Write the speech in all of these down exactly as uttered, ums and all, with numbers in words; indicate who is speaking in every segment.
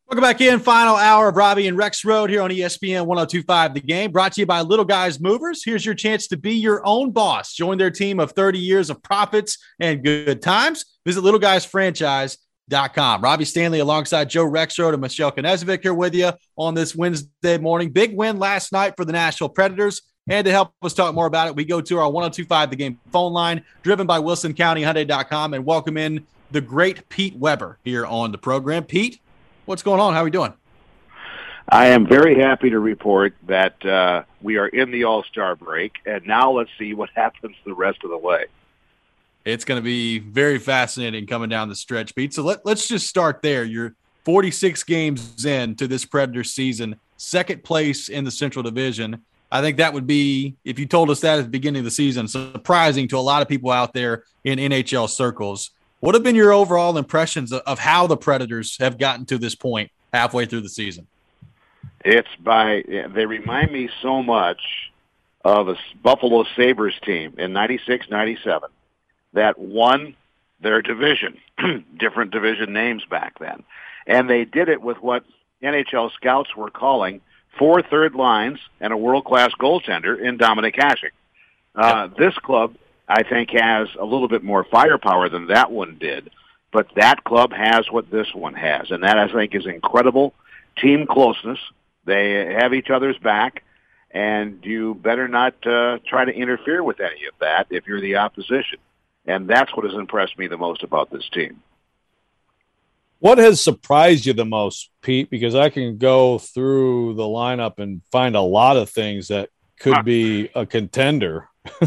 Speaker 1: Welcome back in. Final hour of Robbie and Rex Road here on E S P N one oh two point five The Game, brought to you by Little Guys Movers. Here's your chance to be your own boss. Join their team of thirty years of profits and good times. Visit little guys franchise dot com. Robbie Stanley alongside Joe Rexrode and Michelle Knezevich here with you on this Wednesday morning. Big win last night for the Nashville Predators. And to help us talk more about it, we go to our one oh two point five The Game phone line, driven by Wilson County Hyundai dot com, and welcome in the great Pete Weber here on the program. Pete, what's going on? How are we doing?
Speaker 2: I am very happy to report that uh, we are in the All-Star break, and now let's see what happens the rest of the way.
Speaker 1: It's going to be very fascinating coming down the stretch, Pete. So let, let's just start there. You're forty-six games in to this Predators season, second place in the Central Division. I think that would be, if you told us that at the beginning of the season, surprising to a lot of people out there in N H L circles. What have been your overall impressions of, of how the Predators have gotten to this point halfway through the season?
Speaker 2: It's by, they remind me so much of a Buffalo Sabres team in ninety-six ninety-seven that won their division, different division names back then. And they did it with what N H L scouts were calling four third lines and a world-class goaltender in Dominic Hasek. Uh, this club, I think, has a little bit more firepower than that one did, but that club has what this one has, and that, I think, is incredible team closeness. They have each other's back, and you better not uh, try to interfere with any of that if you're the opposition. And that's what has impressed me the most about this team.
Speaker 3: What has surprised you the most, Pete? Because I can go through the lineup and find a lot of things that could huh. be a contender.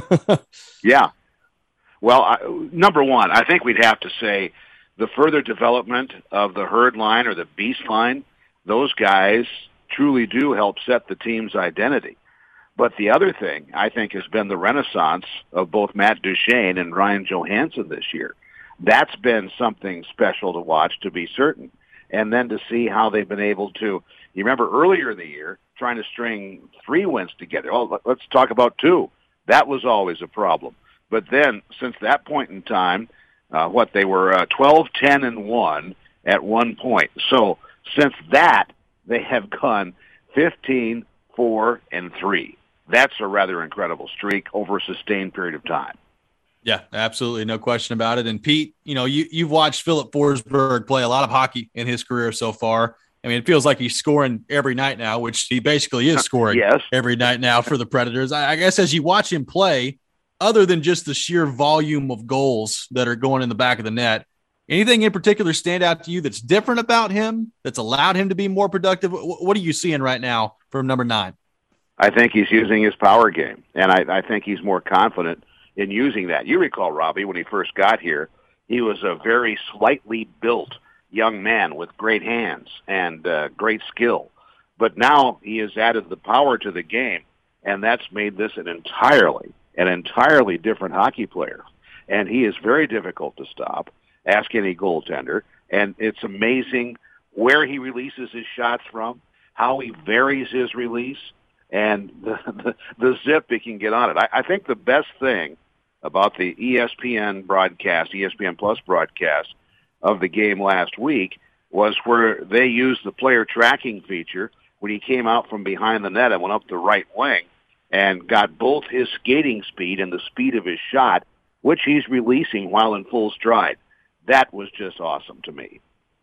Speaker 2: Yeah. Well, I, number one, I think we'd have to say the further development of the herd line or the beast line, those guys truly do help set the team's identity. But the other thing, I think, has been the renaissance of both Matt Duchene and Ryan Johansson this year. That's been something special to watch, to be certain. And then to see how they've been able to, you remember earlier in the year, trying to string three wins together. Oh, let's talk about two. That was always a problem. But then, since that point in time, uh, what, they were uh, twelve, ten, and one at one point. So since that, they have gone fifteen, four, and three. That's a rather incredible streak over a sustained period of time.
Speaker 1: Yeah, absolutely. No question about it. And Pete, you know, you, you've watched Philip Forsberg play a lot of hockey in his career so far. I mean, it feels like he's scoring every night now, which he basically is scoring
Speaker 2: yes.
Speaker 1: every night now for the Predators. I, I guess as you watch him play, other than just the sheer volume of goals that are going in the back of the net, anything in particular stand out to you that's different about him, that's allowed him to be more productive? What, what are you seeing right now from number nine?
Speaker 2: I think he's using his power game, and I, I think he's more confident in using that. You recall, Robbie, when he first got here, he was a very slightly built young man with great hands and uh, great skill. But now he has added the power to the game, and that's made this an entirely, an entirely different hockey player. And he is very difficult to stop. Ask any goaltender. And it's amazing where he releases his shots from, how he varies his release, and the, the, the zip he can get on it. I, I think the best thing about the E S P N broadcast, E S P N Plus broadcast of the game last week was where they used the player tracking feature when he came out from behind the net and went up the right wing and got both his skating speed and the speed of his shot, which he's releasing while in full stride. That was just awesome to me.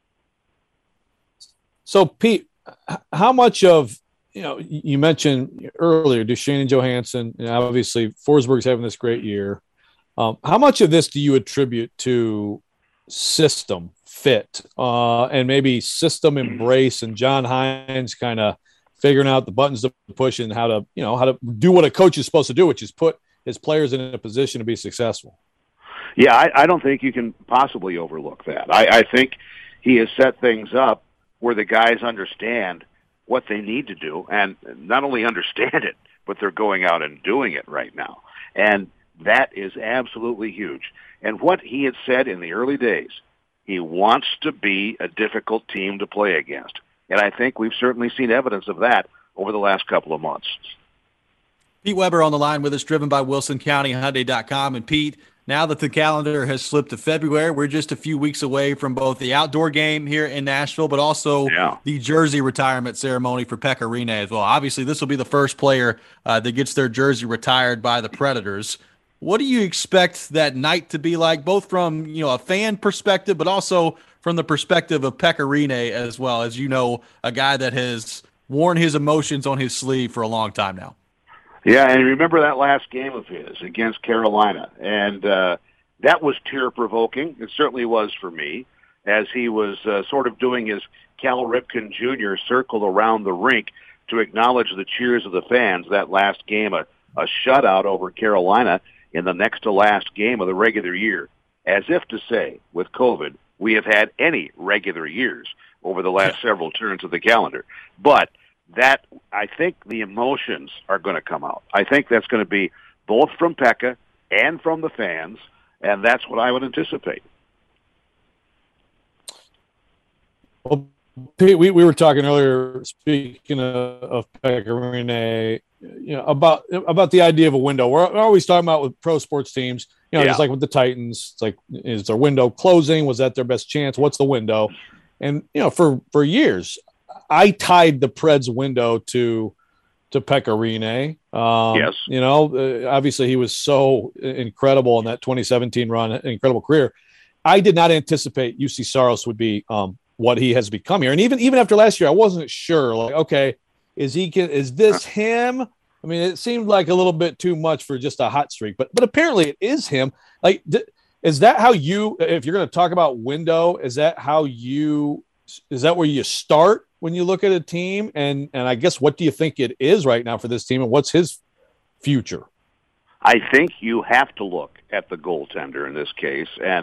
Speaker 3: So, Pete, how much of, you know, you mentioned earlier Duchene and Johansson, and obviously Forsberg's having this great year. Um, how much of this do you attribute to system fit uh, and maybe system embrace and John Hynes kind of figuring out the buttons to push and how to, you know, how to do what a coach is supposed to do, which is put his players in a position to be successful?
Speaker 2: Yeah, I, I don't think you can possibly overlook that. I, I think he has set things up where the guys understand what they need to do, and not only understand it, but they're going out and doing it right now. And that is absolutely huge. And what he had said in the early days, he wants to be a difficult team to play against. And I think we've certainly seen evidence of that over the last couple of months.
Speaker 1: Pete Weber on the line with us, driven by Wilson County Hyundai dot com. And Pete, now that the calendar has slipped to February, we're just a few weeks away from both the outdoor game here in Nashville, but also
Speaker 2: yeah.
Speaker 1: the jersey retirement ceremony for Pekka Rinne as well. Obviously, this will be the first player uh, that gets their jersey retired by the Predators. What do you expect that night to be like, both from, you know, a fan perspective, but also from the perspective of Pekka Rinne as well, as you know, a guy that has worn his emotions on his sleeve for a long time now?
Speaker 2: Yeah, and remember that last game of his against Carolina, and uh, that was tear-provoking. It certainly was for me, as he was uh, sort of doing his Cal Ripken Junior circle around the rink to acknowledge the cheers of the fans. That last game, a, a shutout over Carolina in the next-to-last game of the regular year, as if to say, with COVID, we have had any regular years over the last yeah. several turns of the calendar. But that, I think the emotions are going to come out. I think that's going to be both from Pekka and from the fans, and that's what I would anticipate.
Speaker 3: Well, Pete, we, we were talking earlier, speaking of, of Pekka Rinne, you know, about about the idea of a window. We're, we're always talking about with pro sports teams, you know,
Speaker 2: yeah.
Speaker 3: it's like with the Titans. It's like, is their window closing? Was that their best chance? What's the window? And, you know, for, for years, I tied the Preds window to to Pekka Rinne. Um,
Speaker 2: yes.
Speaker 3: You know, uh, obviously he was so incredible in that twenty seventeen run, an incredible career. I did not anticipate U C Saros would be um, what he has become here. And even even after last year, I wasn't sure. Like, okay, is he is this him? I mean, it seemed like a little bit too much for just a hot streak, but but apparently it is him. Like, th- is that how you? If you're going to talk about window, is that how you? Is that where you start when you look at a team? And and I guess, what do you think it is right now for this team, and what's his future?
Speaker 2: I think you have to look at the goaltender in this case, and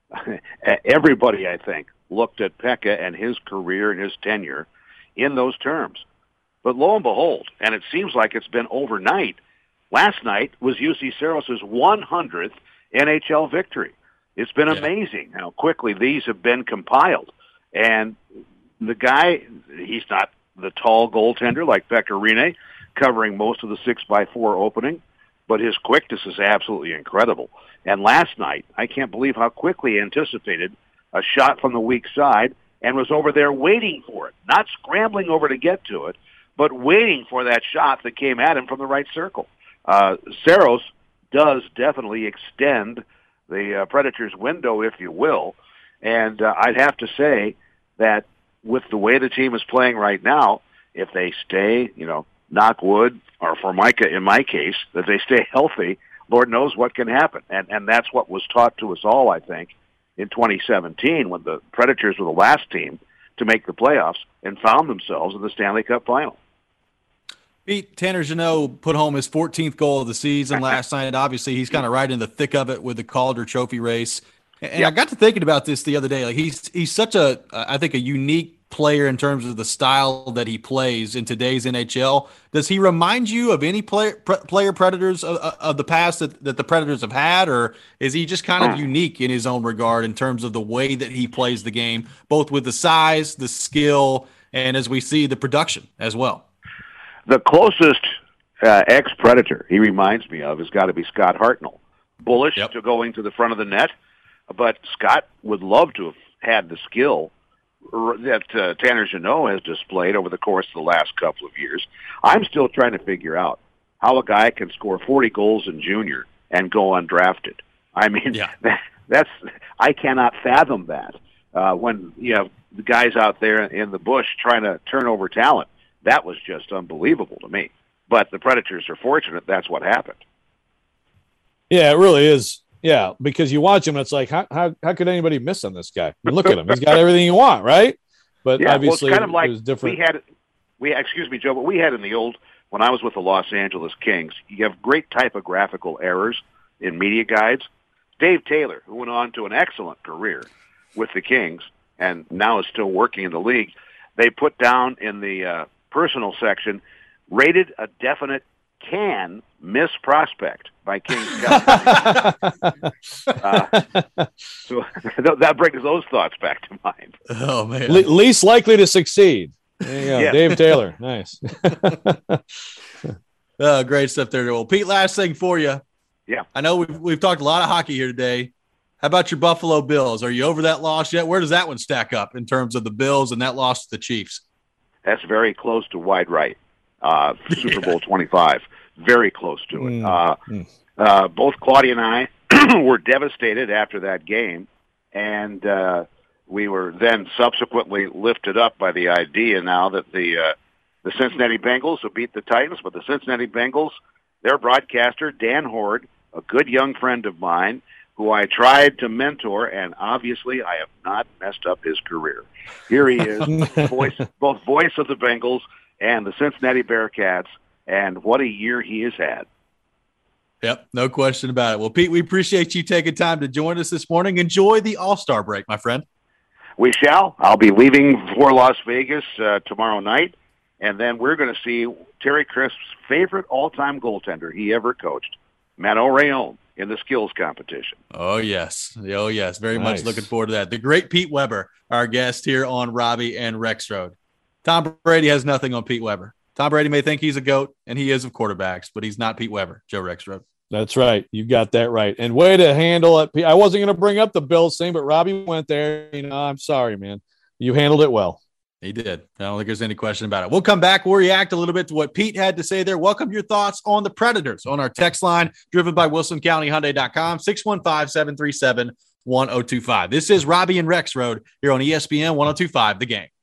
Speaker 2: everybody, I think, looked at Pekka and his career and his tenure in those terms. But lo and behold, and it seems like it's been overnight, last night was U C Saros' one hundredth N H L victory. It's been yeah. amazing how quickly these have been compiled. And the guy, he's not the tall goaltender like Pekka Rinne, covering most of the six by four opening, but his quickness is absolutely incredible. And last night, I can't believe how quickly he anticipated a shot from the weak side and was over there waiting for it, not scrambling over to get to it, but waiting for that shot that came at him from the right circle. Uh, Saros does definitely extend the uh, Predators' window, if you will, and uh, I'd have to say that with the way the team is playing right now, if they stay, you know, knock wood, or for Micah, in my case, that they stay healthy, Lord knows what can happen. And and that's what was taught to us all, I think, in twenty seventeen, when the Predators were the last team to make the playoffs and found themselves in the Stanley Cup final.
Speaker 1: Pete, Tanner Jeannot put home his fourteenth goal of the season last night. Obviously, he's kind of right in the thick of it with the Calder Trophy race. And yep. I got to thinking about this the other day. Like he's he's such a, I think, a unique player in terms of the style that he plays in today's N H L. Does he remind you of any player pre- player Predators of, of the past that, that the Predators have had, or is he just kind of unique in his own regard in terms of the way that he plays the game, both with the size, the skill, and as we see, the production as well?
Speaker 2: The closest uh, ex-Predator he reminds me of has got to be Scott Hartnell. Bullish yep. to going to the front of the net. But Scott would love to have had the skill that uh, Tanner Jeannot has displayed over the course of the last couple of years. I'm still trying to figure out how a guy can score forty goals in junior and go undrafted. I mean, yeah. that, that's I cannot fathom that. Uh, when you have the guys out there in the bush trying to turn over talent, that was just unbelievable to me. But the Predators are fortunate that's what happened.
Speaker 3: Yeah, it really is. Yeah, because you watch him, it's like, how how, how could anybody miss on this guy? I mean, look at him; he's got everything you want, right? But
Speaker 2: yeah,
Speaker 3: obviously,
Speaker 2: well, it's kind of like
Speaker 3: it was different.
Speaker 2: We had, we excuse me, Joe, but we had in the old when I was with the Los Angeles Kings. You have great typographical errors in media guides. Dave Taylor, who went on to an excellent career with the Kings and now is still working in the league, they put down in the uh, personal section, rated a definite can miss prospect by Kings Scout. uh, so that brings those thoughts back to mind.
Speaker 1: Oh, man.
Speaker 3: Le- least likely to succeed. There you go. Yeah. Dave Taylor. Nice.
Speaker 1: uh, great stuff there. Well, Pete, last thing for you.
Speaker 2: Yeah.
Speaker 1: I know we've, we've talked a lot of hockey here today. How about your Buffalo Bills? Are you over that loss yet? Where does that one stack up in terms of the Bills and that loss to the Chiefs?
Speaker 2: That's very close to wide right. Uh, Super Bowl twenty-five. Very close to it.
Speaker 3: Mm.
Speaker 2: Uh,
Speaker 3: Mm.
Speaker 2: uh, both Claudia and I were devastated after that game, and uh, we were then subsequently lifted up by the idea now that the uh, the Cincinnati Bengals will beat the Titans, but the Cincinnati Bengals, their broadcaster, Dan Horde, a good young friend of mine, who I tried to mentor, and obviously I have not messed up his career. Here he is, voice, both voice of the Bengals and the Cincinnati Bearcats, and what a year he has had.
Speaker 1: Yep, no question about it. Well, Pete, we appreciate you taking time to join us this morning. Enjoy the All-Star break, my friend.
Speaker 2: We shall. I'll be leaving for Las Vegas uh, tomorrow night, and then we're going to see Terry Crisp's favorite all-time goaltender he ever coached, Mano Rayon, in the skills competition.
Speaker 1: Oh, yes. Oh, yes. Very
Speaker 3: Nice.
Speaker 1: much looking forward to that. The great Pete Weber, our guest here on Robbie and Rexroad. Tom Brady has nothing on Pete Weber. Tom Brady may think he's a GOAT, and he is of quarterbacks, but he's not Pete Weber, Joe Rexroad.
Speaker 3: That's right. You got that right. And way to handle it. I wasn't going to bring up the Bills thing, but Robbie went there. You know, I'm sorry, man. You handled it well.
Speaker 1: He did. I don't think there's any question about it. We'll come back. We'll react a little bit to what Pete had to say there. Welcome your thoughts on the Predators on our text line, driven by Wilson County Hyundai dot com, six one five, seven three seven, one oh two five. This is Robbie and Rexroad here on E S P N one oh two five, The Game.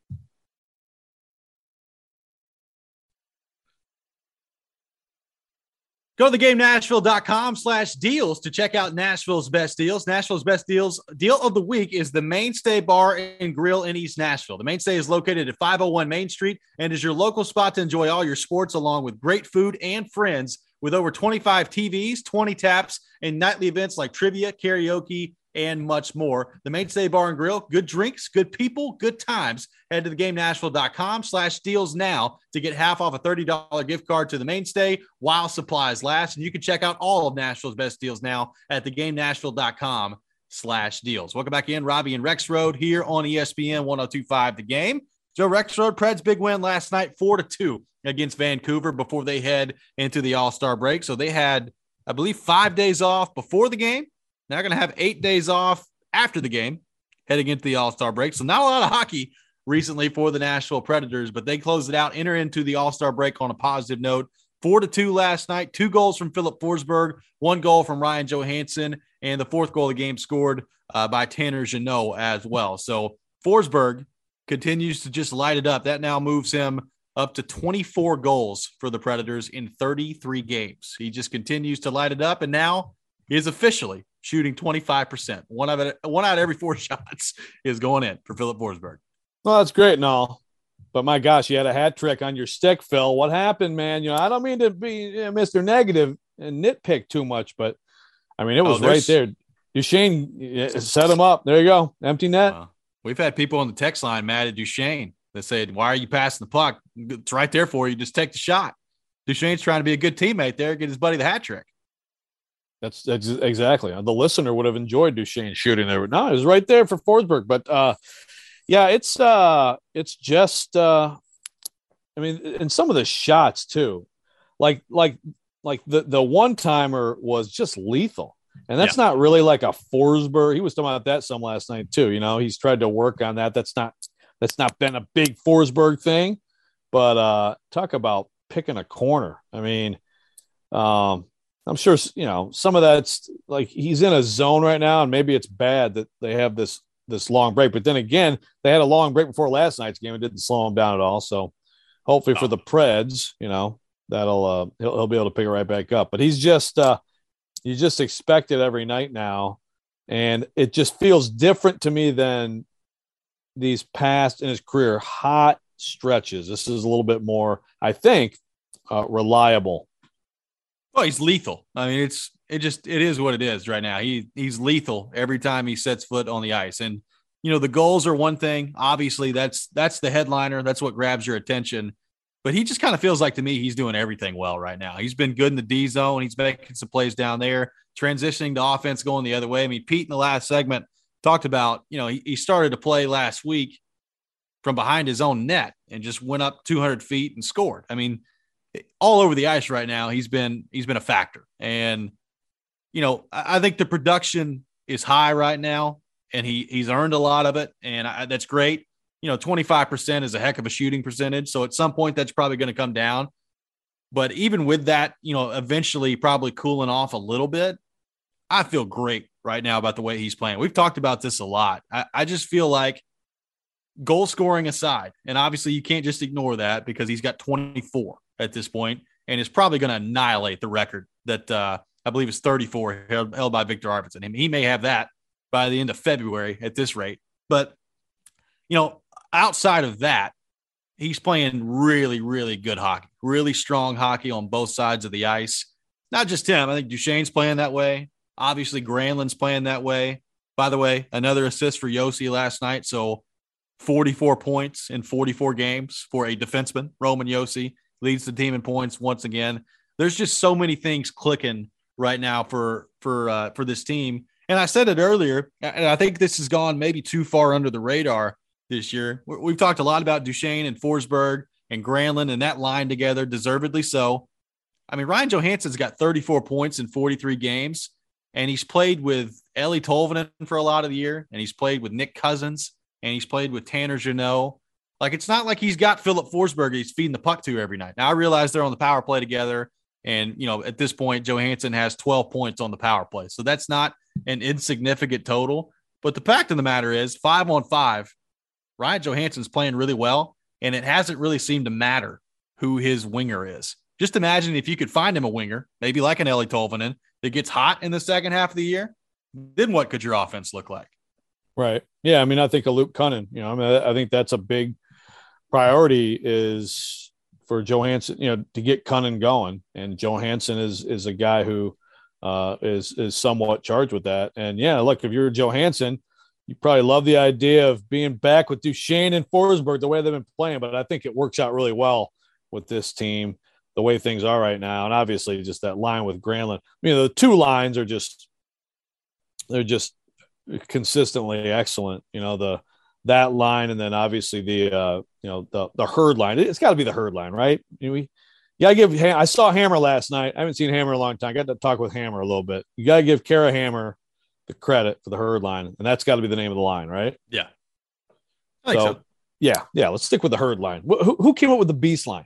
Speaker 1: Go to the game nashville dot com slash deals to check out Nashville's best deals. Nashville's best deals deal of the week is the Mainstay Bar and Grill in East Nashville. The Mainstay is located at five oh one Main Street and is your local spot to enjoy all your sports along with great food and friends with over twenty-five T Vs, twenty taps, and nightly events like trivia, karaoke, and much more. The Mainstay Bar and Grill, good drinks, good people, good times. Head to the game nashville dot com slash deals now to get half off a thirty dollars gift card to the Mainstay while supplies last. And you can check out all of Nashville's best deals now at the game nashville dot com slash deals. Welcome back in, Robbie and Rexroad here on E S P N one oh two five, The Game. Joe Rexroad, Preds big win last night, four to two against Vancouver before they head into the All-Star break. So they had, I believe, five days off before the game. Now they're going to have eight days off after the game, heading into the All-Star break. So not a lot of hockey recently for the Nashville Predators, but they closed it out, enter into the All-Star break on a positive note. Four to two last night, two goals from Philip Forsberg, one goal from Ryan Johansson, and the fourth goal of the game scored uh, by Tanner Jeannot as well. So Forsberg continues to just light it up. That now moves him up to twenty-four goals for the Predators in thirty-three games. He just continues to light it up, and now he is officially shooting twenty-five percent. One of it, one out of every four shots is going in for Philip Forsberg.
Speaker 3: Well, that's great and all, but my gosh, you had a hat trick on your stick, Phil. What happened, man? You know, I don't mean to be you know, Mister Negative and nitpick too much, but I mean, it was oh, right there. Duchesne set him up. There you go. Empty net.
Speaker 1: Uh, we've had people on the text line mad at Duchesne that said, why are you passing the puck? It's right there for you. Just take the shot. Duchesne's trying to be a good teammate there, get his buddy the hat trick.
Speaker 3: That's, that's exactly. The listener would have enjoyed Duchesne shooting there. No, it was right there for Forsberg. But uh, yeah, it's uh, it's just. Uh, I mean, and some of the shots too, like like like the the one timer was just lethal, and that's yeah. not really like a Forsberg. He was talking about that some last night too. You know, he's tried to work on that. That's not that's not been a big Forsberg thing, but uh, talk about picking a corner. I mean. Um, I'm sure, you know, some of that's like he's in a zone right now, and maybe it's bad that they have this this long break. But then again, they had a long break before last night's game. It didn't slow him down at all. So hopefully for the Preds, you know, that'll uh, he'll, he'll be able to pick it right back up. But he's just uh, you just expect it every night now, and it just feels different to me than these past in his career hot stretches. This is a little bit more, I think, uh, reliable.
Speaker 1: Well, he's lethal. I mean, it's it just it is what it is right now. He he's lethal every time he sets foot on the ice. And you know, the goals are one thing. Obviously, that's that's the headliner. That's what grabs your attention. But he just kind of feels like to me he's doing everything well right now. He's been good in the D zone. He's making some plays down there, transitioning to offense going the other way. I mean, Pete in the last segment talked about, you know, he, he started to play last week from behind his own net and just went up two hundred feet and scored. I mean, all over the ice right now, he's been he's been a factor. And you know, I, I think the production is high right now, and he he's earned a lot of it, and I, that's great. You know, twenty-five percent is a heck of a shooting percentage. So at some point, that's probably going to come down. But even with that, you know, eventually probably cooling off a little bit, I feel great right now about the way he's playing. We've talked about this a lot. I, I just feel like, goal scoring aside, and obviously you can't just ignore that because he's got twenty-four at this point and is probably going to annihilate the record that uh, I believe is thirty-four held, held by Victor Arvidsson. And he may have that by the end of February at this rate. But, you know, outside of that, he's playing really, really good hockey, really strong hockey on both sides of the ice. Not just him. I think Duchene's playing that way. Obviously, Granlund's playing that way. By the way, another assist for Josi last night. So forty-four points in forty-four games for a defenseman. Roman Josi leads the team in points once again. There's just so many things clicking right now for for uh, for this team. And I said it earlier, and I think this has gone maybe too far under the radar this year. We've talked a lot about Duchene and Forsberg and Granlund and that line together, deservedly so. I mean, Ryan Johansson's got thirty-four points in forty-three games, and he's played with Eeli Tolvanen for a lot of the year, and he's played with Nick Cousins, and he's played with Tanner Jeannot. Like, it's not like he's got Philip Forsberg he's feeding the puck to every night. Now, I realize they're on the power play together, and, you know, at this point, Johansson has twelve points on the power play. So that's not an insignificant total. But the fact of the matter is, five on five, Ryan Johansson's playing really well, and it hasn't really seemed to matter who his winger is. Just imagine if you could find him a winger, maybe like an Eeli Tolvanen, that gets hot in the second half of the year, then what could your offense look like?
Speaker 3: Right. Yeah. I mean, I think a Luke Cunnin, you know, I mean, I think that's a big priority is for Johansson, you know, to get Cunnin going. And Johansson is, is a guy who uh, is, is somewhat charged with that. And yeah, look, if you're Johansson, you probably love the idea of being back with Duchene and Forsberg the way they've been playing, but I think it works out really well with this team, the way things are right now. And obviously just that line with Granlund. I mean, the two lines are just, they're just consistently excellent, you know, the, that line. And then obviously the, uh, you know, the, the Herd line, it's gotta be the Herd line, right? You know, we, you gotta give, I saw Hammer last night. I haven't seen Hammer in a long time. I got to talk with Hammer a little bit. You gotta give Kara Hammer the credit for the Herd line. And that's gotta be the name of the line, right?
Speaker 1: Yeah. I think
Speaker 3: so,
Speaker 1: so.
Speaker 3: Yeah. Yeah. Let's stick with the Herd line. Who, who came up with the Beast line?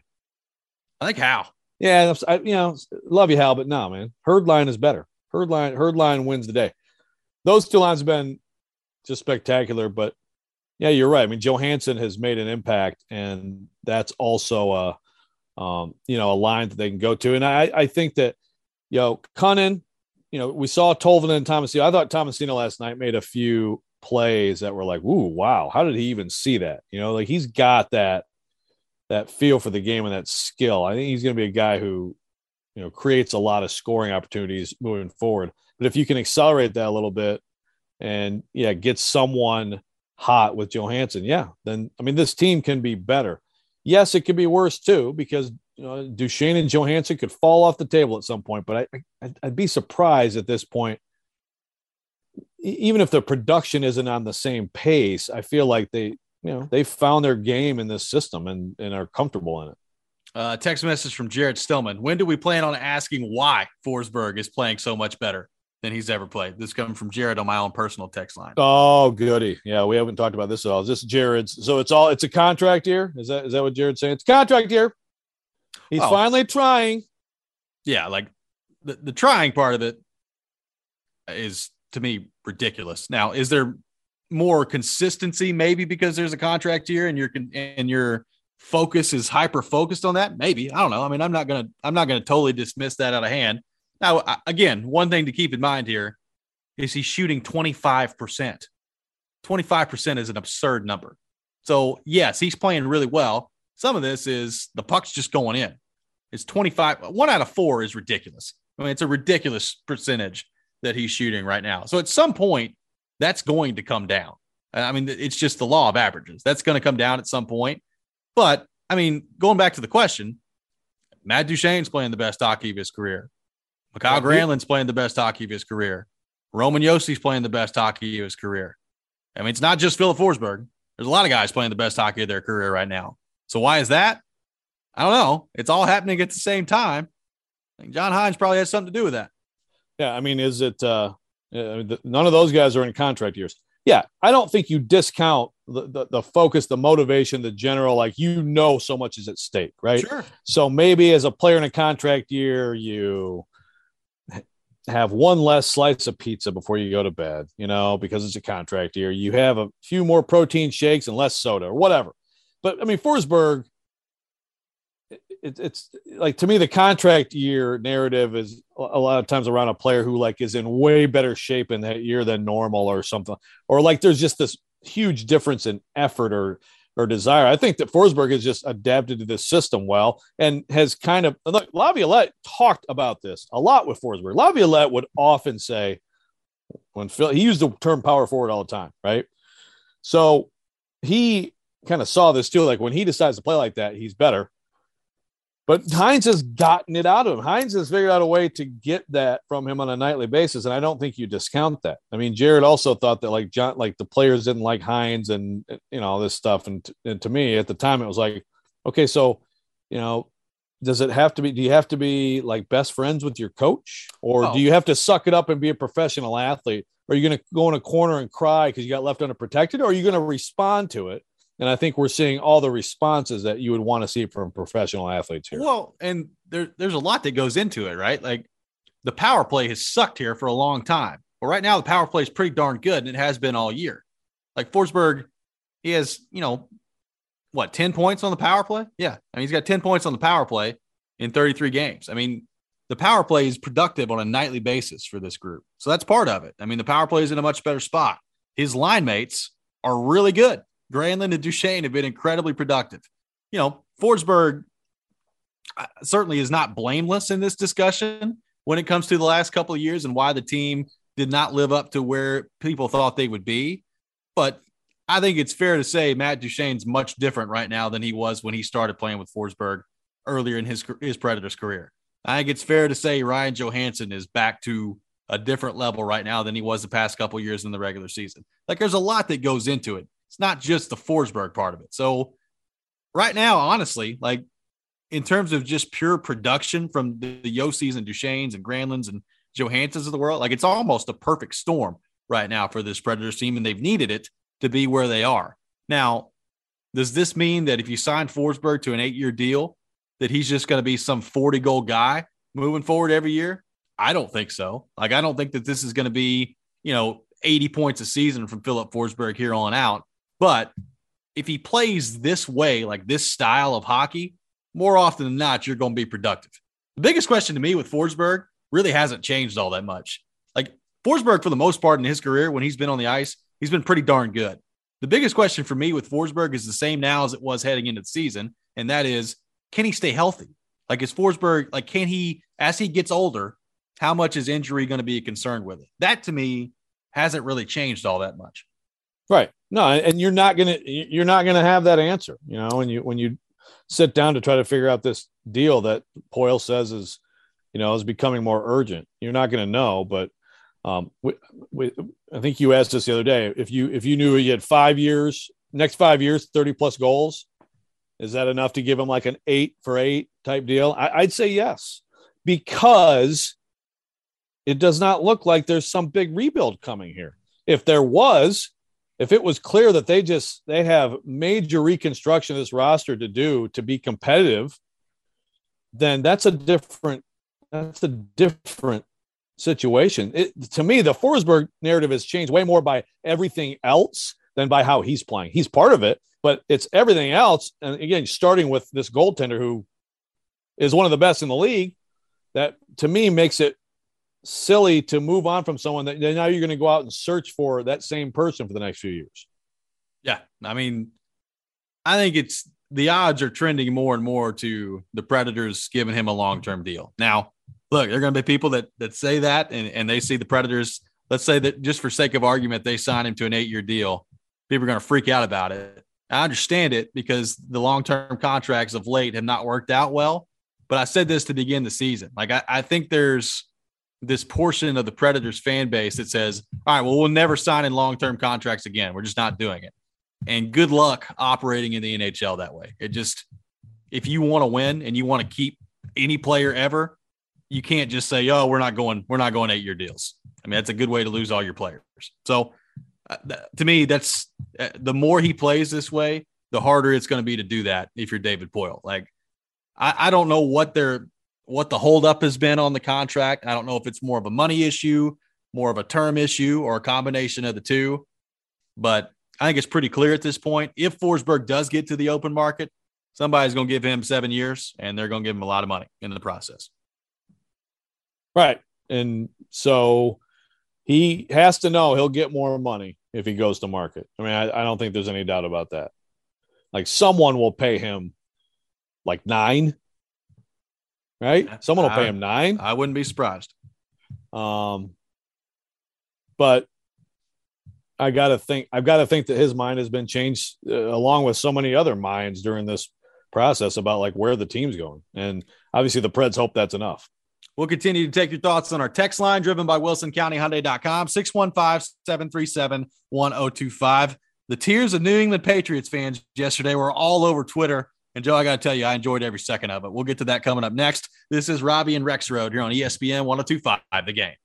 Speaker 1: I think Hal.
Speaker 3: Yeah, I, you know, love you, Hal, but no, man. Herd line is better. Herd line, Herd line wins the day. Those two lines have been just spectacular, but yeah, you're right. I mean, Johansson has made an impact, and that's also a, um, you know, a line that they can go to. And I, I think that, you know, Cunnin, you know, we saw Tolvanen and Tomasino. I thought Tomasino last night made a few plays that were like, ooh, wow, how did he even see that? You know, like he's got that. that feel for the game and that skill. I think he's going to be a guy who, you know, creates a lot of scoring opportunities moving forward. But if you can accelerate that a little bit and yeah, get someone hot with Johansson, yeah, then, I mean, this team can be better. Yes, it could be worse too, because, you know, Duchene and Johansson could fall off the table at some point, but I, I I'd be surprised at this point, even if the production isn't on the same pace. I feel like they, you know, they found their game in this system and, and are comfortable in it.
Speaker 1: Uh, text message from Jared Stillman. When do we plan on asking why Forsberg is playing so much better than he's ever played? This coming from Jared on my own personal text line.
Speaker 3: Oh, goody. Yeah, we haven't talked about this at all. Is this Jared's? So it's all, it's a contract year? Is that, is that what Jared's saying? It's contract year. He's oh. finally trying.
Speaker 1: Yeah, like the, the trying part of it is, to me, ridiculous. Now, is there more consistency maybe because there's a contract here and your and your focus is hyper focused on that? Maybe. I don't know. I mean, I'm not going to I'm not going to totally dismiss that out of hand. Now, again, one thing to keep in mind here is he's shooting twenty-five percent. twenty-five percent is an absurd number. So, yes, he's playing really well. Some of this is the puck's just going in. It's twenty-five. One out of four is ridiculous. I mean, it's a ridiculous percentage that he's shooting right now. So at some point, that's going to come down. I mean, it's just the law of averages. That's going to come down at some point. But, I mean, going back to the question, Matt Duchene's playing the best hockey of his career. Mikhail Granlund's playing the best hockey of his career. Roman Josi's playing the best hockey of his career. I mean, it's not just Philip Forsberg. There's a lot of guys playing the best hockey of their career right now. So why is that? I don't know. It's all happening at the same time. I think John Hines probably has something to do with that.
Speaker 3: Yeah, I mean, is it uh, uh, none of those guys are in contract years? Yeah, I don't think you discount the, the the focus, the motivation, the general, like, you know, so much is at stake, right?
Speaker 1: Sure.
Speaker 3: So maybe as a player in a contract year, you have one less slice of pizza before you go to bed, you know, because it's a contract year. You have a few more protein shakes and less soda or whatever. But I mean, Forsberg, it, it's like, to me, the contract year narrative is a lot of times around a player who like is in way better shape in that year than normal or something, or like there's just this huge difference in effort or or desire. I think that Forsberg has just adapted to this system well and has kind of, look, Laviolette talked about this a lot with Forsberg. Laviolette would often say, when Phil, he used the term power forward all the time, right? So he kind of saw this too, like when he decides to play like that, he's better. But Hines has gotten it out of him. Hines has figured out a way to get that from him on a nightly basis, and I don't think you discount that. I mean, Jared also thought that like John, like the players didn't like Hines and you know all this stuff. And, and to me, at the time, it was like, okay, so you know, does it have to be? Do you have to be like best friends with your coach, or oh. do you have to suck it up and be a professional athlete? Are you going to go in a corner and cry because you got left unprotected, or are you going to respond to it? And I think we're seeing all the responses that you would want to see from professional athletes here.
Speaker 1: Well, and there, there's a lot that goes into it, right? Like the power play has sucked here for a long time. But right now the power play is pretty darn good, and it has been all year. Like Forsberg, he has, you know, what, ten points on the power play? Yeah. I mean, he's got ten points on the power play in thirty-three games. I mean, the power play is productive on a nightly basis for this group. So that's part of it. I mean, the power play is in a much better spot. His line mates are really good. Granlund and Duchesne have been incredibly productive. You know, Forsberg certainly is not blameless in this discussion when it comes to the last couple of years and why the team did not live up to where people thought they would be. But I think it's fair to say Matt Duchesne's much different right now than he was when he started playing with Forsberg earlier in his, his Predators career. I think it's fair to say Ryan Johansson is back to a different level right now than he was the past couple of years in the regular season. Like there's a lot that goes into it. It's not just the Forsberg part of it. So right now, honestly, like in terms of just pure production from the, the Yossi's and Duchesne's and Granlunds and Johanssons of the world, like it's almost a perfect storm right now for this Predators team, and they've needed it to be where they are. Now, does this mean that if you sign Forsberg to an eight-year deal, that he's just going to be some forty-goal guy moving forward every year? I don't think so. Like, I don't think that this is going to be, you know, eighty points a season from Philip Forsberg here on out. But if he plays this way, like this style of hockey, more often than not, you're going to be productive. The biggest question to me with Forsberg really hasn't changed all that much. Like Forsberg, for the most part in his career, when he's been on the ice, he's been pretty darn good. The biggest question for me with Forsberg is the same now as it was heading into the season, and that is, can he stay healthy? Like is Forsberg, like can he, as he gets older, how much is injury going to be a concern with it? That to me hasn't really changed all that much.
Speaker 3: Right. No, and you're not going to, you're not going to have that answer, you know, when you, when you sit down to try to figure out this deal that Poyle says is, you know, is becoming more urgent. You're not going to know, but um, we, we, I think you asked us the other day, if you, if you knew you had five years, next five years, thirty plus goals, is that enough to give him like an eight for eight type deal? I, I'd say yes, because it does not look like there's some big rebuild coming here. If there was, if it was clear that they just, they have major reconstruction of this roster to do to be competitive, then that's a different, that's a different situation. It, to me, the Forsberg narrative has changed way more by everything else than by how he's playing. He's part of it, but it's everything else. And again, starting with this goaltender who is one of the best in the league, that to me makes it silly to move on from someone that now you're going to go out and search for that same person for the next few years.
Speaker 1: Yeah. I mean, I think it's, the odds are trending more and more to the Predators giving him a long-term deal. Now, look, there are going to be people that, that say that, and, and they see the Predators, let's say that just for sake of argument, they sign him to an eight-year deal. People are going to freak out about it. I understand it because the long-term contracts of late have not worked out well, but I said this to begin the season. Like, I, I think there's this portion of the Predators fan base that says, all right, well, we'll never sign in long-term contracts again. We're just not doing it. And good luck operating in the N H L that way. It just, if you want to win and you want to keep any player ever, you can't just say, oh, we're not going, we're not going eight year deals. I mean, that's a good way to lose all your players. So uh, th- to me, that's uh, the more he plays this way, the harder it's going to be to do that. If you're David Poile, like I, I don't know what their, what the holdup has been on the contract. I don't know if it's more of a money issue, more of a term issue, or a combination of the two, but I think it's pretty clear at this point. If Forsberg does get to the open market, somebody's going to give him seven years and they're going to give him a lot of money in the process.
Speaker 3: Right. And so he has to know he'll get more money if he goes to market. I mean, I, I don't think there's any doubt about that. Like someone will pay him like nine, right? Someone will pay him nine.
Speaker 1: I wouldn't be surprised.
Speaker 3: Um, but I got to think, I've got to think that his mind has been changed uh, along with so many other minds during this process about like where the team's going. And obviously the Preds hope that's enough.
Speaker 1: We'll continue to take your thoughts on our text line driven by Wilson County Hyundai dot com, six one five, seven three seven, one oh two five. The tears of New England Patriots fans yesterday were all over Twitter. And Joe, I got to tell you, I enjoyed every second of it. We'll get to that coming up next. This is Robbie and Rex Road here on E S P N one oh two point five, The Game.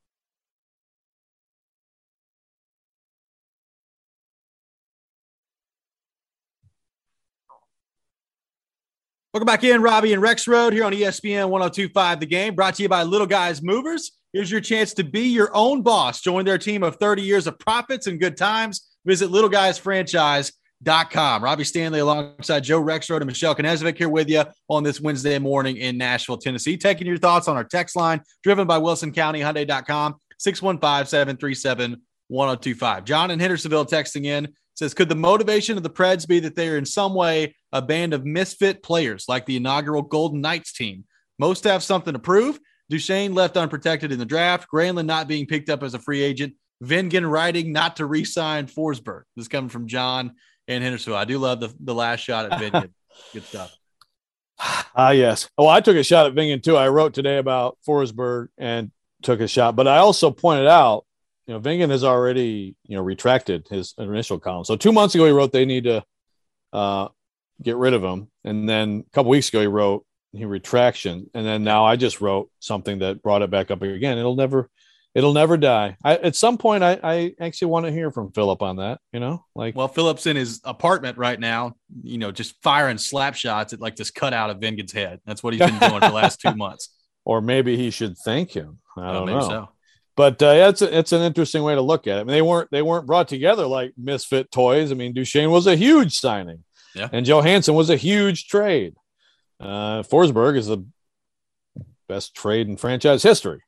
Speaker 1: Welcome back in, Robbie and Rex Road here on E S P N one oh two point five, The Game, brought to you by Little Guys Movers. Here's your chance to be your own boss. Join their team of thirty years of profits and good times. Visit little guys franchise dot com. Robbie Stanley alongside Joe Rexrode and Michelle Knezovic here with you on this Wednesday morning in Nashville, Tennessee. Taking your thoughts on our text line, driven by Wilson County Hyundai dot com, six one five, seven three seven, one oh two five. John in Hendersonville texting in says, could the motivation of the Preds be that they are in some way a band of misfit players like the inaugural Golden Knights team? Most have something to prove. Duchesne left unprotected in the draft. Granlund not being picked up as a free agent. Vingan writing not to re-sign Forsberg. This is coming from John in Hendersonville. I do love the, the last shot at Vingan. Good stuff.
Speaker 3: Ah, uh, yes. Oh, I took a shot at Vingan too. I wrote today about Forsberg and took a shot, but I also pointed out, you know, Vingan has already, you know, retracted his initial column. So two months ago, he wrote they need to uh, get rid of him. And then a couple weeks ago, he wrote he retraction. And then now I just wrote something that brought it back up again. It'll never, it'll never die. I, at some point, I, I actually want to hear from Philip on that, you know, like,
Speaker 1: well, Philip's in his apartment right now, you know, just firing slap shots at like this cutout of Vingan's head. That's what he's been doing for the last two months.
Speaker 3: Or maybe he should thank him. I don't
Speaker 1: oh, maybe
Speaker 3: know.
Speaker 1: So.
Speaker 3: But uh, it's a, it's an interesting way to look at it. I mean, they weren't they weren't brought together like misfit toys. I mean, Duchesne was a huge signing,
Speaker 1: yeah,
Speaker 3: and Johansson was a huge trade. Uh, Forsberg is the best trade in franchise history,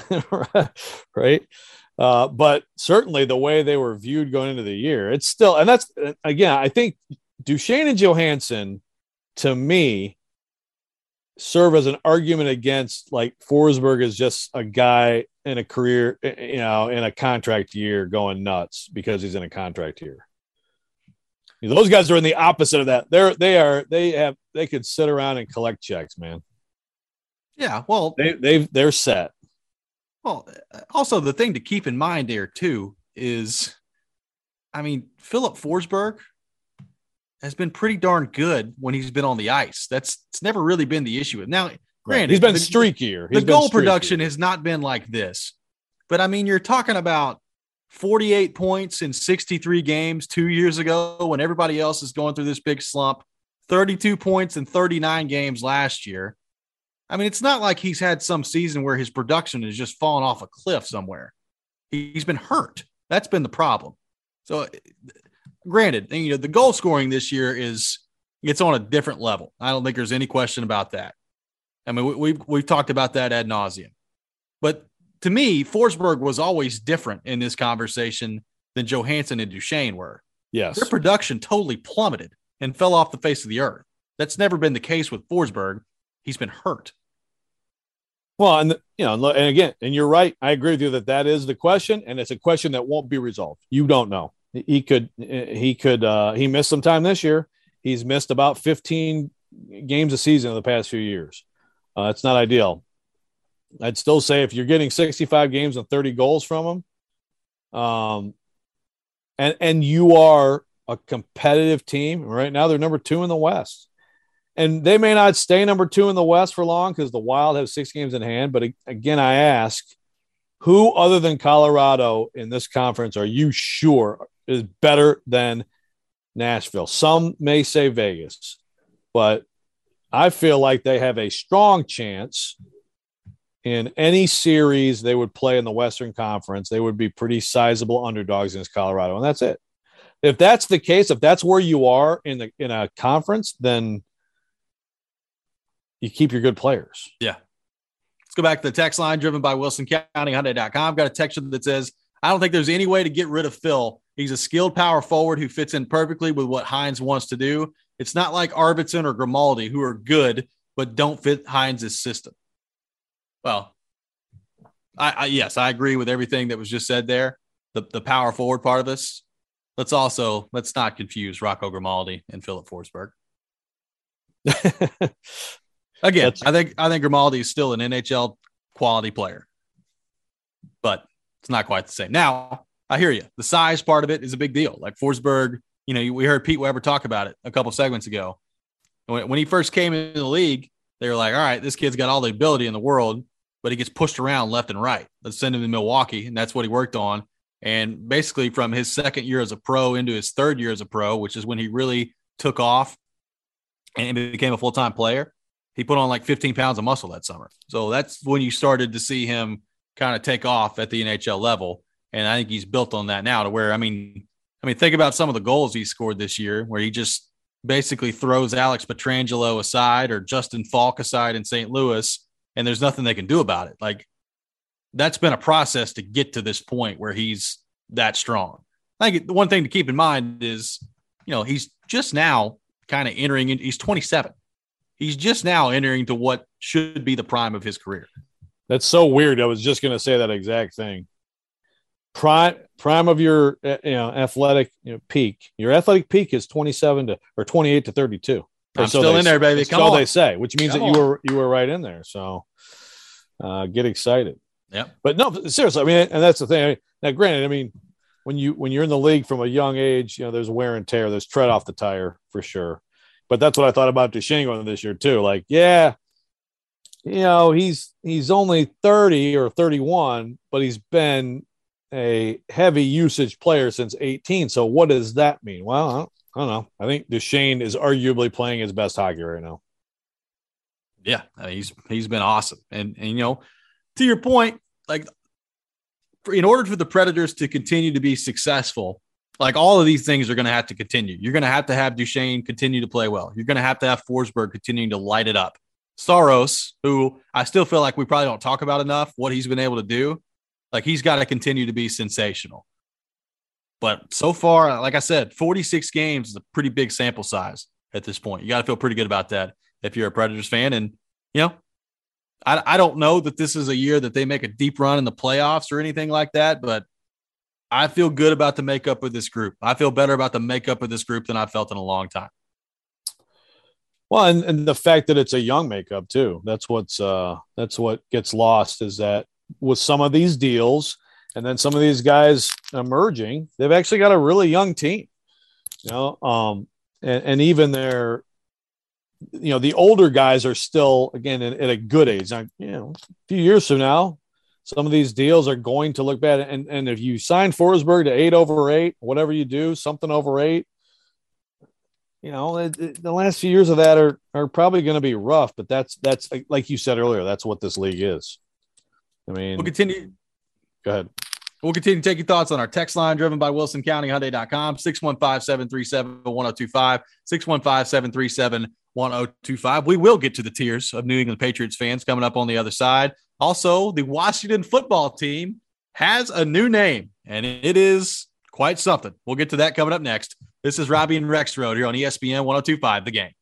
Speaker 3: right? Uh, but certainly the way they were viewed going into the year, it's still, and that's again, I think Duchesne and Johansson, to me, serve as an argument against like Forsberg is just a guy in a career, you know, in a contract year going nuts because he's in a contract year. Those guys are in the opposite of that. They're, they are, they have, they could sit around and collect checks, man.
Speaker 1: Yeah. Well,
Speaker 3: they, they've, they're set.
Speaker 1: Well, also the thing to keep in mind there too is, I mean, Philip Forsberg has been pretty darn good when he's been on the ice. That's it's never really been the issue. Now, granted,
Speaker 3: he's been
Speaker 1: the,
Speaker 3: streakier. He's
Speaker 1: the goal
Speaker 3: streakier.
Speaker 1: production has not been like this, but I mean, you're talking about forty-eight points in sixty-three games two years ago when everybody else is going through this big slump, thirty-two points in thirty-nine games last year. I mean, it's not like he's had some season where his production has just fallen off a cliff somewhere. He's been hurt. That's been the problem. So, granted, you know, the goal scoring this year is it's on a different level. I don't think there's any question about that. I mean, we, we've we've talked about that ad nauseum. But to me, Forsberg was always different in this conversation than Johansson and Duchesne were.
Speaker 3: Yes,
Speaker 1: their production totally plummeted and fell off the face of the earth. That's never been the case with Forsberg. He's been hurt.
Speaker 3: Well, and you know, and again, and you're right. I agree with you that that is the question, and it's a question that won't be resolved. You don't know. He could, he could, uh, he missed some time this year. He's missed about fifteen games a season in the past few years. Uh, it's not ideal. I'd still say if you're getting sixty-five games and thirty goals from him, um, and and you are a competitive team right now, they're number two in the West. and they may not stay number two in the West for long because the Wild have six games in hand. But again, I ask, who other than Colorado in this conference are you sure is better than Nashville? Some may say Vegas, but I feel like they have a strong chance in any series they would play in the Western Conference. They would be pretty sizable underdogs against Colorado, and that's it. If that's the case, if that's where you are in the in a conference, then you keep your good players.
Speaker 1: Yeah. Let's go back to the text line driven by Wilson County Hyundai dot com. Got a text that says, I don't think there's any way to get rid of Phil. He's a skilled power forward who fits in perfectly with what Hines wants to do. It's not like Arvidsson or Grimaldi, who are good, but don't fit Hines' system. Well, I, I yes, I agree with everything that was just said there. The the power forward part of this. Let's also, let's not confuse Rocco Grimaldi and Philip Forsberg. Again, That's, I think I think Grimaldi is still an N H L quality player, but it's not quite the same. Now, I hear you. The size part of it is a big deal. Like Forsberg, you know, we heard Pete Weber talk about it a couple segments ago. When, when he first came into the league, they were like, all right, this kid's got all the ability in the world, but he gets pushed around left and right. Let's send him to Milwaukee, and that's what he worked on. And basically from his second year as a pro into his third year as a pro, which is when he really took off and became a full-time player, he put on like fifteen pounds of muscle that summer. So that's when you started to see him kind of take off at the N H L level. And I think he's built on that now to where, I mean, I mean, think about some of the goals he scored this year where he just basically throws Alex Pietrangelo aside or Justin Falk aside in Saint Louis, and there's nothing they can do about it. Like, that's been a process to get to this point where he's that strong. I think the one thing to keep in mind is, you know, he's just now kind of entering in. He's twenty-seven. He's just now entering to what should be the prime of his career.
Speaker 3: That's so weird. I was just going to say that exact thing. Prime, prime of your, you know, athletic, you know, peak. Your athletic peak is twenty-seven to or twenty-eight to thirty-two.
Speaker 1: I'm
Speaker 3: so
Speaker 1: still
Speaker 3: they,
Speaker 1: in there, baby. Come
Speaker 3: so
Speaker 1: on.
Speaker 3: they say, which means
Speaker 1: Come
Speaker 3: that you
Speaker 1: on.
Speaker 3: were you were right in there. So uh, get excited.
Speaker 1: Yeah.
Speaker 3: But no, seriously. I mean, and that's the thing. I mean, now, granted, I mean, when you when you're in the league from a young age, you know, there's wear and tear. There's tread off the tire for sure. But that's what I thought about Duchesne going this year too. Like, yeah, you know, he's he's only thirty or thirty-one, but he's been a heavy usage player since eighteen. So what does that mean? Well, I don't, I don't know. I think Duchesne is arguably playing his best hockey right now.
Speaker 1: Yeah, I mean, he's he's been awesome. And, and, you know, to your point, like, for, in order for the Predators to continue to be successful, like, all of these things are going to have to continue. You're going to have to have Duchesne continue to play well. You're going to have to have Forsberg continuing to light it up. Saros, who I still feel like we probably don't talk about enough, what he's been able to do, like, he's got to continue to be sensational. But so far, like I said, forty-six games is a pretty big sample size at this point. You got to feel pretty good about that if you're a Predators fan. And, you know, I, I don't know that this is a year that they make a deep run in the playoffs or anything like that, but I feel good about the makeup of this group. I feel better about the makeup of this group than I've felt in a long time.
Speaker 3: Well, and, and the fact that it's a young makeup too. That's what's uh, that's what gets lost is that with some of these deals and then some of these guys emerging, they've actually got a really young team. You know, um, and, and even their, you know, the older guys are still again at, at a good age. Now, you know, a few years from now, some of these deals are going to look bad. And, and if you sign Forsberg to eight over eight, whatever you do, something over eight, you know, it, it, the last few years of that are, are probably going to be rough, but that's, that's like you said earlier, that's what this league is. I mean,
Speaker 1: we'll continue.
Speaker 3: Go ahead.
Speaker 1: We'll continue to take your thoughts on our text line driven by Wilson County Hyundai dot com, six one five, seven three seven, one oh two five, six one five, seven three seven, one oh two five. We will get to the tiers of New England Patriots fans coming up on the other side. Also, the Washington football team has a new name, and it is quite something. We'll get to that coming up next. This is Robbie and Rexrode here on E S P N one oh two five, The Game.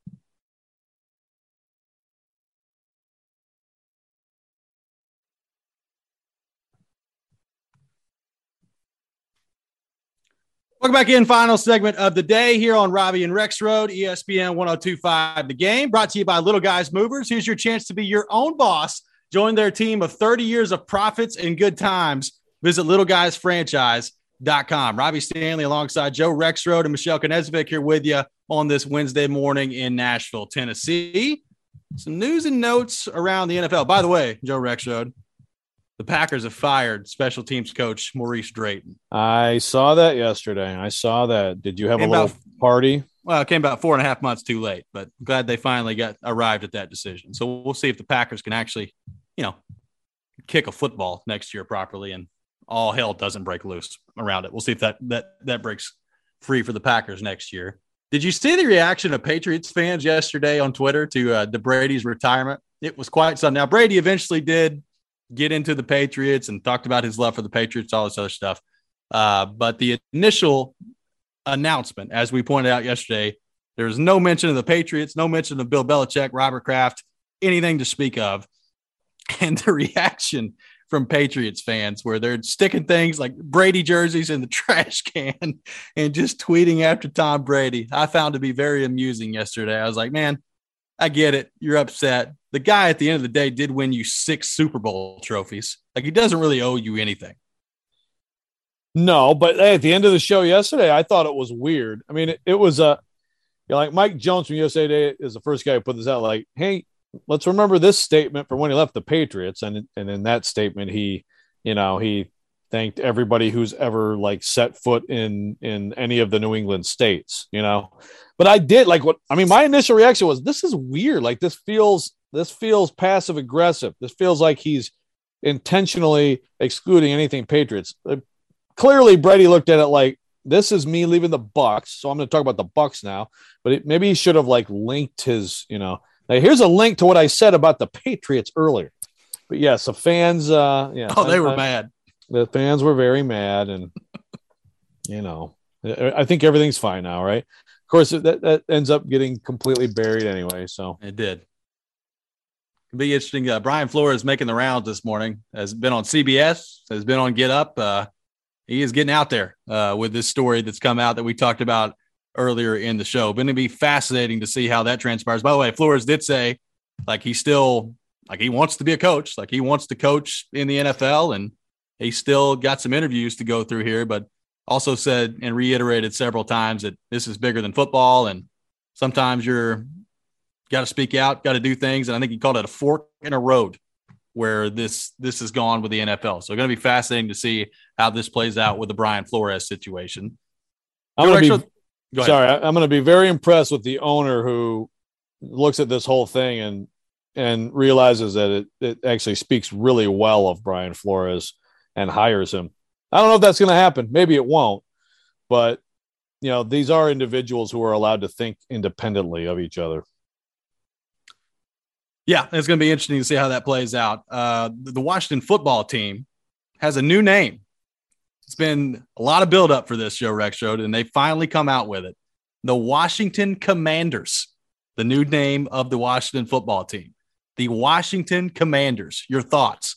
Speaker 1: Welcome back in. Final segment of the day here on Robbie and Rexrode, E S P N one oh two five, The Game, brought to you by Little Guys Movers. Here's your chance to be your own boss. Join their team of thirty years of profits and good times. Visit little guys franchise dot com. Robbie Stanley alongside Joe Rexrode and Michelle Knezvik here with you on this Wednesday morning in Nashville, Tennessee. Some news and notes around the N F L. By the way, Joe Rexrode, the Packers have fired special teams coach Maurice Drayton.
Speaker 3: I saw that yesterday. I saw that. Did you have came a little about, party?
Speaker 1: Well, it came about four and a half months too late, but glad they finally got arrived at that decision. So we'll see if the Packers can actually, you know, kick a football next year properly and all hell doesn't break loose around it. We'll see if that that that breaks free for the Packers next year. Did you see the reaction of Patriots fans yesterday on Twitter to uh, to Brady's retirement? It was quite something. Now, Brady eventually did get into the Patriots and talked about his love for the Patriots, all this other stuff. Uh, but the initial announcement, as we pointed out yesterday, there was no mention of the Patriots, no mention of Bill Belichick, Robert Kraft, anything to speak of. And the reaction from Patriots fans where they're sticking things like Brady jerseys in the trash can and just tweeting after Tom Brady, I found to be very amusing yesterday. I was like, man, I get it. You're upset. The guy at the end of the day did win you six Super Bowl trophies. Like, he doesn't really owe you anything.
Speaker 3: No, but hey, at the end of the show yesterday, I thought it was weird. I mean, it, it was a, uh, you know, like Mike Jones from U S A Today is the first guy who put this out. Like, hey, let's remember this statement from when he left the Patriots. And, and in that statement, he, you know, he thanked everybody who's ever like set foot in, in any of the New England states, you know, but I did like what, I mean, my initial reaction was, this is weird. Like this feels, this feels passive aggressive. This feels like he's intentionally excluding anything Patriots. Uh, clearly Brady looked at it like, this is me leaving the Bucs. So I'm going to talk about the Bucs now, but it, maybe he should have like linked his, you know, Now, here's a link to what I said about the Patriots earlier. But yes, yeah, so fans, uh, yeah,
Speaker 1: oh, they were
Speaker 3: I,
Speaker 1: mad.
Speaker 3: The fans were very mad, and you know, I think everything's fine now, right? Of course, that, that ends up getting completely buried anyway. So
Speaker 1: it did. It'll be interesting. Uh, Brian Flores making the rounds this morning. Has been on C B S. Has been on Get Up. Uh, he is getting out there uh, with this story that's come out that we talked about earlier in the show. Going to be fascinating to see how that transpires. By the way, Flores did say, like, he still, like, he wants to be a coach. Like, he wants to coach in the N F L, and he still got some interviews to go through here, but also said and reiterated several times that this is bigger than football, and sometimes you're got to speak out, got to do things. And I think he called it a fork in a road where this this has gone with the N F L. So it's going to be fascinating to see how this plays out with the Brian Flores situation.
Speaker 3: I'm going to be Go Sorry, I'm going to be very impressed with the owner who looks at this whole thing and and realizes that it, it actually speaks really well of Brian Flores and hires him. I don't know if that's going to happen. Maybe it won't. But, you know, these are individuals who are allowed to think independently of each other.
Speaker 1: Yeah, it's going to be interesting to see how that plays out. Uh, the Washington football team has a new name. It's been a lot of buildup for this, Joe Rexrode, and they finally come out with it. The Washington Commanders, the new name of the Washington football team. The Washington Commanders. Your thoughts?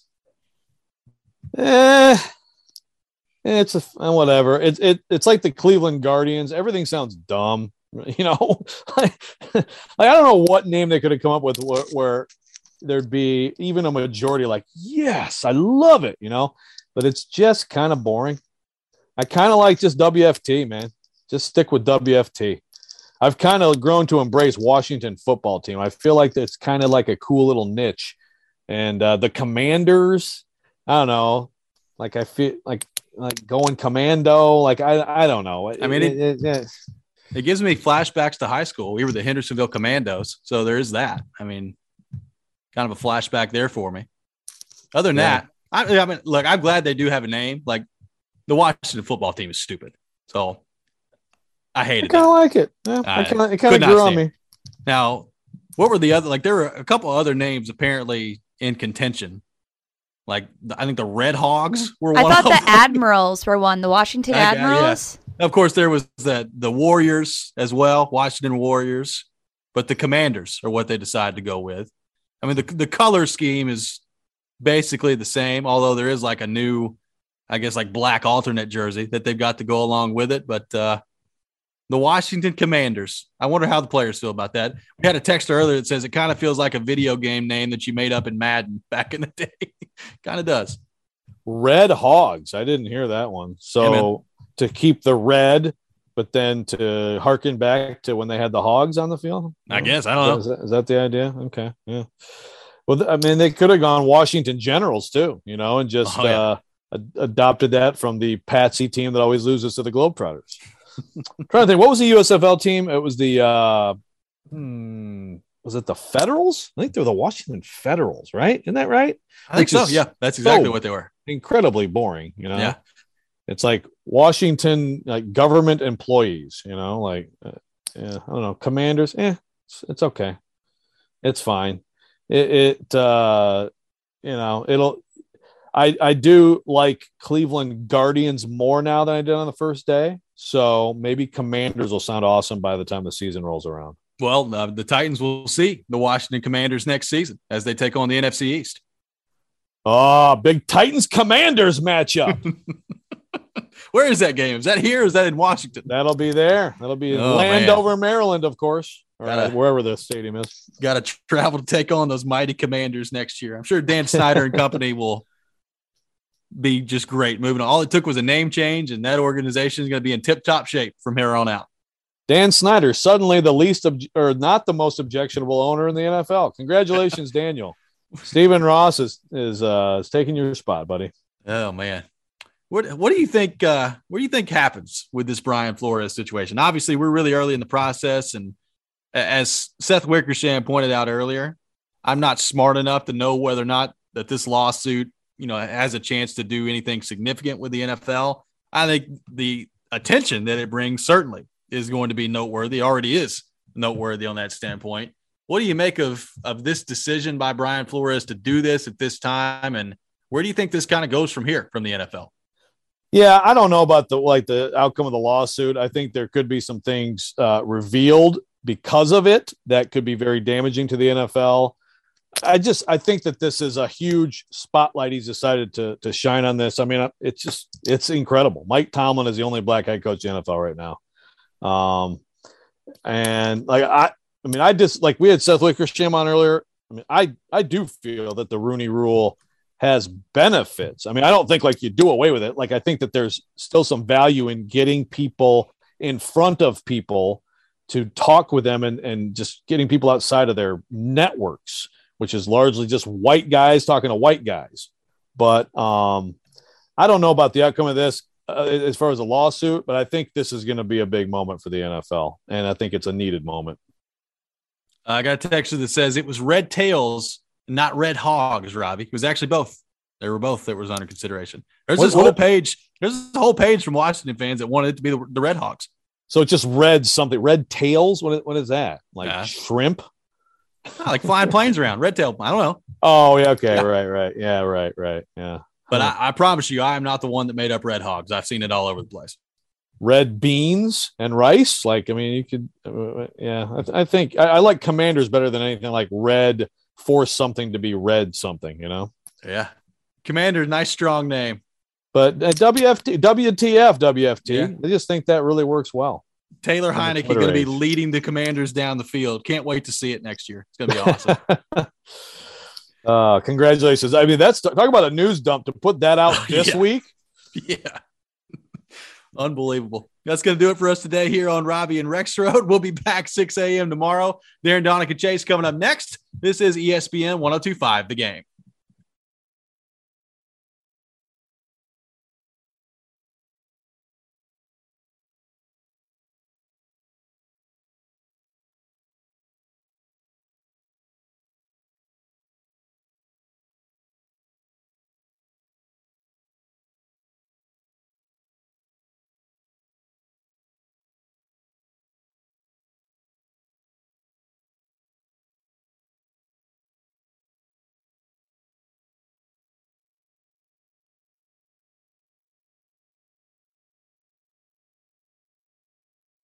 Speaker 3: Eh, it's a whatever. It's it, it's like the Cleveland Guardians. Everything sounds dumb, you know. like, like I don't know what name they could have come up with where, where there'd be even a majority like, yes, I love it, you know. But it's just kind of boring. I kind of like just W F T, man. Just stick with W F T. I've kind of grown to embrace Washington football team. I feel like it's kind of like a cool little niche. And uh, the Commanders, I don't know. Like I feel like like going commando. Like I I don't know.
Speaker 1: I mean, it, it, it, it gives me flashbacks to high school. We were the Hendersonville Commandos, so there is that. I mean, kind of a flashback there for me. Other than yeah. that. I, I mean, look, I'm glad they do have a name. Like, the Washington football team is stupid. So, I hated it.
Speaker 3: I kind of like it. Yeah, I, I kinda, it kind of grew on me.
Speaker 1: Now, what were the other – like, there were a couple other names apparently in contention. Like, I think the Red Hogs were one
Speaker 4: I thought
Speaker 1: of them.
Speaker 4: the Admirals were one. The Washington I, Admirals?
Speaker 1: Yeah. Of course, there was the, the Warriors as well, Washington Warriors. But the Commanders are what they decided to go with. I mean, the the color scheme is – basically the same, although there is like a new, I guess, like black alternate jersey that they've got to go along with it. But uh, the Washington Commanders, I wonder how the players feel about that. We had a text earlier that says it kind of feels like a video game name that you made up in Madden back in the day. Kind of does.
Speaker 3: Red Hogs. I didn't hear that one. So, to keep the red, but then to harken back to when they had the Hogs on the field?
Speaker 1: I guess. I don't know.
Speaker 3: Is that, is that the idea? Okay. Yeah. Well, I mean, they could have gone Washington Generals too, you know, and just oh, yeah. uh, ad- adopted that from the Patsy team that always loses to the Globetrotters. I'm trying to think, what was the U S F L team? It was the, uh, hmm, was it the Federals? I think they were the Washington Federals, right? Isn't that right?
Speaker 1: I think so. Yeah, that's exactly so what they were.
Speaker 3: Incredibly boring, you know?
Speaker 1: Yeah.
Speaker 3: It's like Washington, like government employees, you know, like, uh, yeah, I don't know, commanders. Eh, it's, it's okay. It's fine. It, it uh, you know, it'll, I, I do like Cleveland Guardians more now than I did on the first day. So maybe Commanders will sound awesome by the time the season rolls around.
Speaker 1: Well, uh, the Titans will see the Washington Commanders next season as they take on the N F C East.
Speaker 3: Oh, big Titans Commanders matchup.
Speaker 1: Where is that game? Is that here or is that in Washington?
Speaker 3: That'll be there. That'll be in oh, Landover, man. Maryland, of course, or gotta, wherever the stadium is.
Speaker 1: Got to travel to take on those mighty Commanders next year. I'm sure Dan Snyder and company will be just great. Moving on. All it took was a name change, and that organization is going to be in tip-top shape from here on out.
Speaker 3: Dan Snyder, suddenly the least ob- or not the most objectionable owner in the N F L. Congratulations, Daniel. Stephen Ross is is uh, is taking your spot, buddy.
Speaker 1: Oh man. What what do you think? Uh, what do you think happens with this Brian Flores situation? Obviously, we're really early in the process, and as Seth Wickersham pointed out earlier, I'm not smart enough to know whether or not that this lawsuit, you know, has a chance to do anything significant with the N F L. I think the attention that it brings certainly is going to be noteworthy. Already is noteworthy on that standpoint. What do you make of of this decision by Brian Flores to do this at this time, and where do you think this kind of goes from here from the N F L?
Speaker 3: Yeah, I don't know about the like the outcome of the lawsuit. I think there could be some things uh, revealed because of it that could be very damaging to the N F L. I just I think that this is a huge spotlight he's decided to to shine on this. I mean, it's just it's incredible. Mike Tomlin is the only black head coach in the N F L right now, um, and like I, I mean, I just like we had Seth Wickersham on earlier. I mean, I I do feel that the Rooney Rule has benefits. I mean, I don't think like you do away with it. Like, I think that there's still some value in getting people in front of people to talk with them and, and just getting people outside of their networks, which is largely just white guys talking to white guys. But um, I don't know about the outcome of this uh, as far as a lawsuit, but I think this is going to be a big moment for the N F L. And I think it's a needed moment.
Speaker 1: I got a text that says it was red tails, not red hogs, Robbie. It was actually both. They were both that was under consideration. There's
Speaker 3: what,
Speaker 1: this whole page. There's this whole page from Washington fans that wanted it to be the, the Red Hogs.
Speaker 3: So it just red something. Red tails? What, what is that? Like yeah. shrimp?
Speaker 1: Oh, like flying planes around. Red tail. I don't know.
Speaker 3: Oh, yeah. Okay. Yeah. Right, right. Yeah, right, right. Yeah.
Speaker 1: But huh. I, I promise you, I am not the one that made up red hogs. I've seen it all over the place.
Speaker 3: Red beans and rice? Like, I mean, you could, uh, yeah. I, th- I think I, I like Commanders better than anything like red. Force something to be red something, you know?
Speaker 1: Yeah. Commander, nice strong name.
Speaker 3: But uh, W F T, W T F, W F T, yeah. I just think that really works well.
Speaker 1: Taylor Heinicke going to be leading the Commanders down the field. Can't wait to see it next year. It's going to be awesome.
Speaker 3: uh, congratulations. I mean, that's talk about a news dump to put that out this
Speaker 1: yeah.
Speaker 3: week.
Speaker 1: Yeah. Unbelievable. That's going to do it for us today here on Robbie and Rex Road. We'll be back six a.m. tomorrow. Darren Donica Chase coming up next. This is E S P N one oh two point five The Game.